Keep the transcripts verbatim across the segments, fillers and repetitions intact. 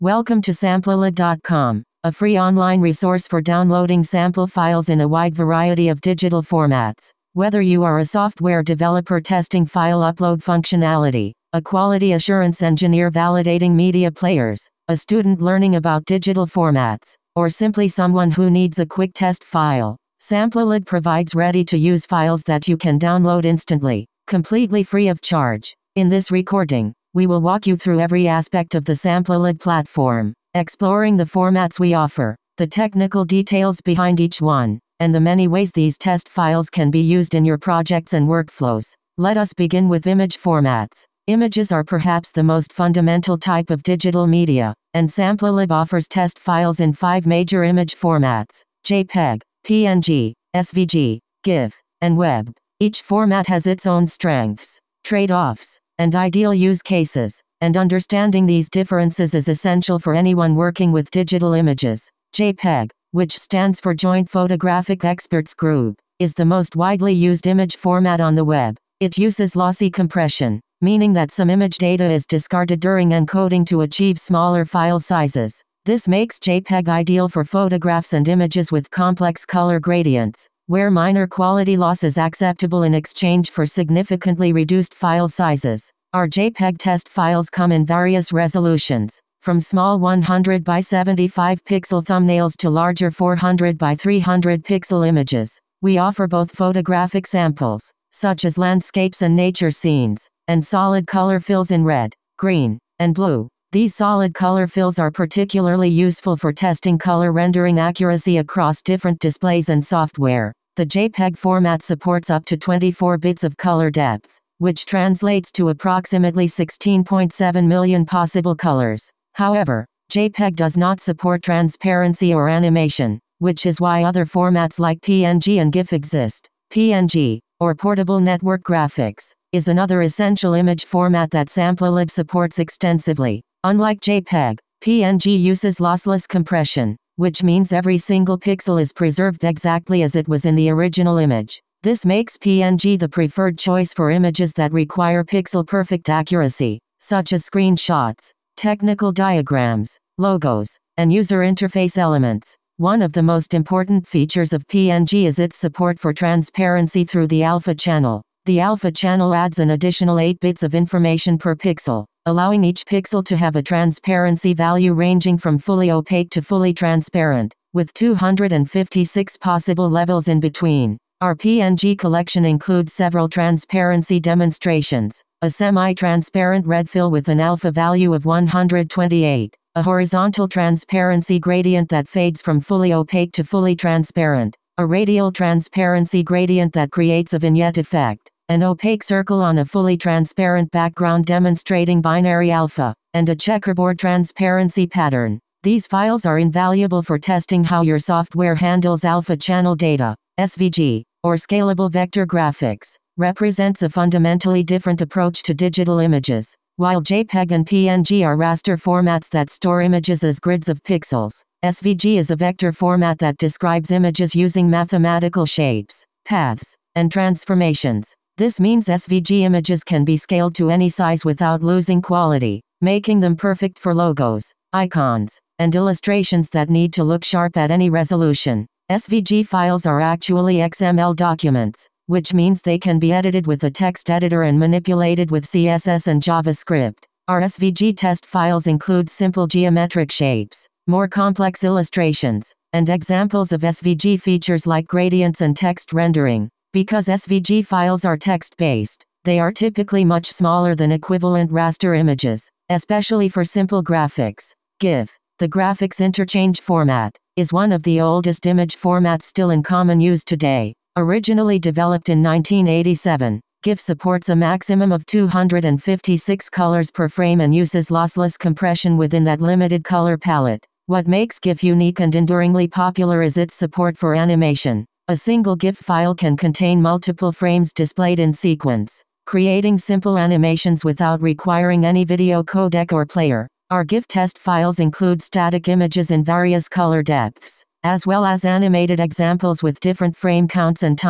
Welcome to Samplelib dot com, a free online resource for downloading sample files in a wide variety of digital formats. Whether you are a software developer testing file upload functionality, a quality assurance engineer validating media players, a student learning about digital formats, or simply someone who needs a quick test file, Samplelib provides ready-to-use files that you can download instantly, completely free of charge. In this recording, we will walk you through every aspect of the Samplelib platform, exploring the formats we offer, the technical details behind each one, and the many ways these test files can be used in your projects and workflows. Let us begin with image formats. Images are perhaps the most fundamental type of digital media, and Samplelib offers test files in five major image formats: JPEG, P N G, S V G, GIF, and WEB. Each format has its own strengths, trade-offs, and ideal use cases, and understanding these differences is essential for anyone working with digital images. JPEG, which stands for Joint Photographic Experts Group, is the most widely used image format on the web. It uses lossy compression, meaning that some image data is discarded during encoding to achieve smaller file sizes. This makes JPEG ideal for photographs and images with complex color gradients, where minor quality loss is acceptable in exchange for significantly reduced file sizes. Our JPEG test files come in various resolutions, from small one hundred by seventy-five pixel thumbnails to larger four hundred by three hundred pixel images. We offer both photographic samples, such as landscapes and nature scenes, and solid color fills in red, green, and blue. These solid color fills are particularly useful for testing color rendering accuracy across different displays and software. The JPEG format supports up to twenty-four bits of color depth, which translates to approximately sixteen point seven million possible colors. However, JPEG does not support transparency or animation, which is why other formats like P N G and GIF exist. P N G, or Portable Network Graphics, is another essential image format that Samplelib supports extensively. Unlike JPEG, P N G uses lossless compression, which means every single pixel is preserved exactly as it was in the original image. This makes P N G the preferred choice for images that require pixel-perfect accuracy, such as screenshots, technical diagrams, logos, and user interface elements. One of the most important features of P N G is its support for transparency through the alpha channel. The alpha channel adds an additional eight bits of information per pixel, allowing each pixel to have a transparency value ranging from fully opaque to fully transparent, with two hundred fifty-six possible levels in between. Our P N G collection includes several transparency demonstrations: a semi-transparent red fill with an alpha value of one hundred twenty-eight, a horizontal transparency gradient that fades from fully opaque to fully transparent, a radial transparency gradient that creates a vignette effect, an opaque circle on a fully transparent background demonstrating binary alpha, and a checkerboard transparency pattern. These files are invaluable for testing how your software handles alpha channel data. S V G, or Scalable Vector Graphics, represents a fundamentally different approach to digital images. While JPEG and P N G are raster formats that store images as grids of pixels, S V G is a vector format that describes images using mathematical shapes, paths, and transformations. This means S V G images can be scaled to any size without losing quality, making them perfect for logos, icons, and illustrations that need to look sharp at any resolution. S V G files are actually X M L documents, which means they can be edited with a text editor and manipulated with C S S and JavaScript. Our S V G test files include simple geometric shapes, more complex illustrations, and examples of S V G features like gradients and text rendering. Because S V G files are text-based, they are typically much smaller than equivalent raster images, especially for simple graphics. GIF, the graphics interchange format, is one of the oldest image formats still in common use today. Originally developed in nineteen eighty-seven, GIF supports a maximum of two hundred fifty-six colors per frame and uses lossless compression within that limited color palette. What makes GIF unique and enduringly popular is its support for animation. A single GIF file can contain multiple frames displayed in sequence, creating simple animations without requiring any video codec or player. Our GIF test files include static images in various color depths, as well as animated examples with different frame counts and timing.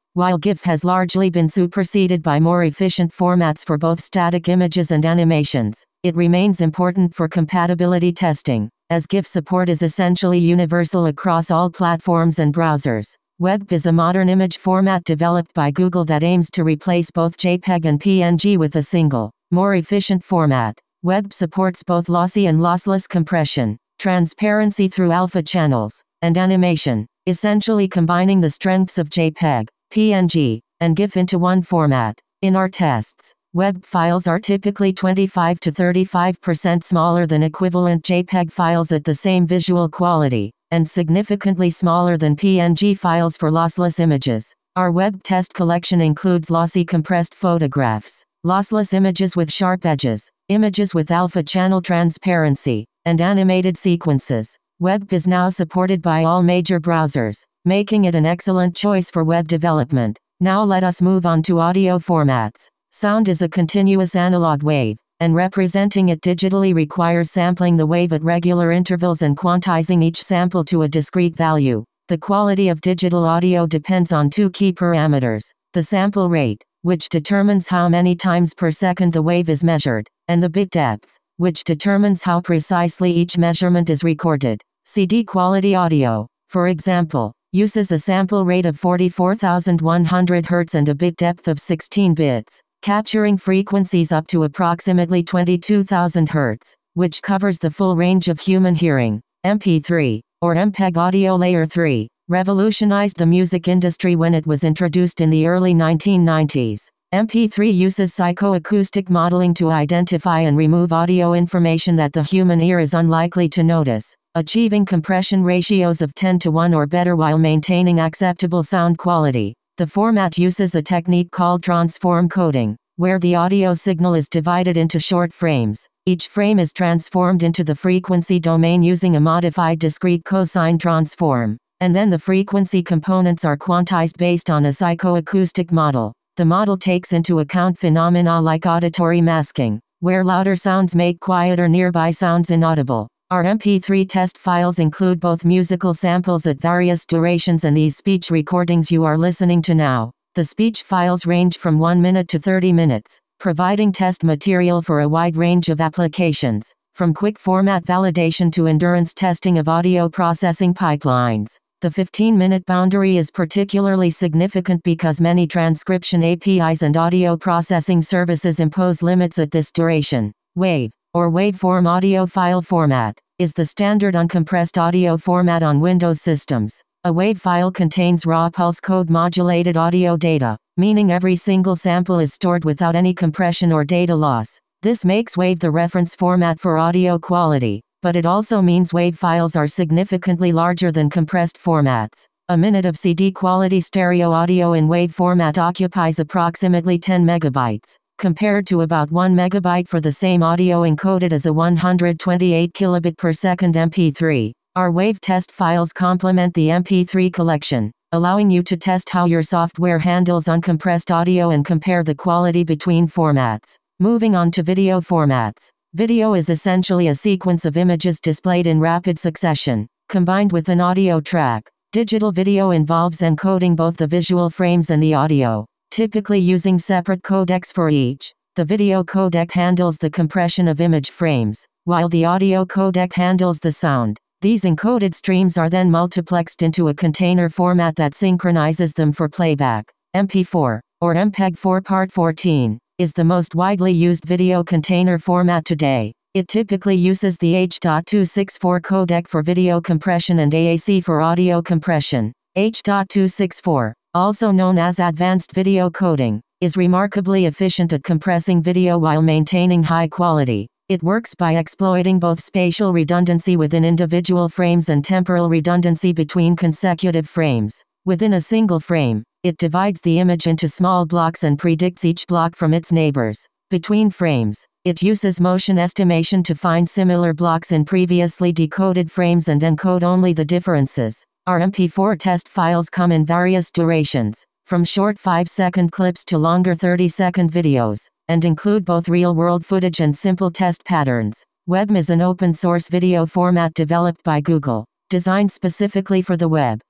While GIF has largely been superseded by more efficient formats for both static images and animations, it remains important for compatibility testing, as GIF support is essentially universal across all platforms and browsers. W E B P is a modern image format developed by Google that aims to replace both JPEG and P N G with a single, more efficient format. W E B P supports both lossy and lossless compression, transparency through alpha channels, and animation, essentially combining the strengths of JPEG, P N G, and GIF into one format. In our tests, W E B P files are typically twenty-five to thirty-five percent smaller than equivalent JPEG files at the same visual quality, and significantly smaller than P N G files for lossless images. Our W E B P test collection includes lossy compressed photographs, lossless images with sharp edges, images with alpha channel transparency, and animated sequences. W E B P is now supported by all major browsers, making it an excellent choice for web development. Now let us move on to audio formats. Sound is a continuous analog wave, and representing it digitally requires sampling the wave at regular intervals and quantizing each sample to a discrete value. The quality of digital audio depends on two key parameters: the sample rate, which determines how many times per second the wave is measured, and the bit depth, which determines how precisely each measurement is recorded. C D quality audio, for example, uses a sample rate of forty-four thousand one hundred hertz and a bit depth of sixteen bits, capturing frequencies up to approximately twenty-two thousand hertz, which covers the full range of human hearing. M P three, or M P E G Audio Layer three, revolutionized the music industry when it was introduced in the early nineteen nineties. M P three uses psychoacoustic modeling to identify and remove audio information that the human ear is unlikely to notice, achieving compression ratios of ten to one or better while maintaining acceptable sound quality. The format uses a technique called transform coding, where the audio signal is divided into short frames. Each frame is transformed into the frequency domain using a modified discrete cosine transform, and then the frequency components are quantized based on a psychoacoustic model. The model takes into account phenomena like auditory masking, where louder sounds make quieter nearby sounds inaudible. Our M P three test files include both musical samples at various durations and these speech recordings you are listening to now. The speech files range from one minute to thirty minutes, providing test material for a wide range of applications, from quick format validation to endurance testing of audio processing pipelines. The fifteen-minute boundary is particularly significant because many transcription A P Is and audio processing services impose limits at this duration. WAV, or waveform audio file format, is the standard uncompressed audio format on Windows systems. A WAV file contains raw pulse code modulated audio data, meaning every single sample is stored without any compression or data loss. This makes WAV the reference format for audio quality, but it also means WAV files are significantly larger than compressed formats. A minute of C D quality stereo audio in WAV format occupies approximately ten megabytes, compared to about one megabyte for the same audio encoded as a one hundred twenty-eight kilobit per second M P three. Our WAV test files complement the M P three collection, allowing you to test how your software handles uncompressed audio and compare the quality between formats. Moving on to video formats. Video is essentially a sequence of images displayed in rapid succession, combined with an audio track. Digital video involves encoding both the visual frames and the audio, typically using separate codecs for each. The video codec handles the compression of image frames, while the audio codec handles the sound. These encoded streams are then multiplexed into a container format that synchronizes them for playback. M P four, or M P E G four Part fourteen, is the most widely used video container format today. It typically uses the H two sixty-four codec for video compression and A A C for audio compression. H two sixty-four, also known as advanced video coding, is remarkably efficient at compressing video while maintaining high quality. It works by exploiting both spatial redundancy within individual frames and temporal redundancy between consecutive frames. Within a single frame, it divides the image into small blocks and predicts each block from its neighbors. Between frames, it uses motion estimation to find similar blocks in previously decoded frames and encode only the differences. Our M P four test files come in various durations, from short five second clips to longer thirty second videos, and include both real-world footage and simple test patterns. W E B M is an open-source video format developed by Google, designed specifically for the web.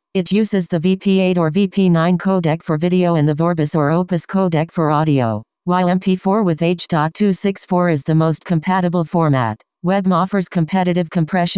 It uses the V P eight or V P nine codec for video and the Vorbis or Opus codec for audio, while M P four with H two sixty-four is the most compatible format. Webm offers competitive compression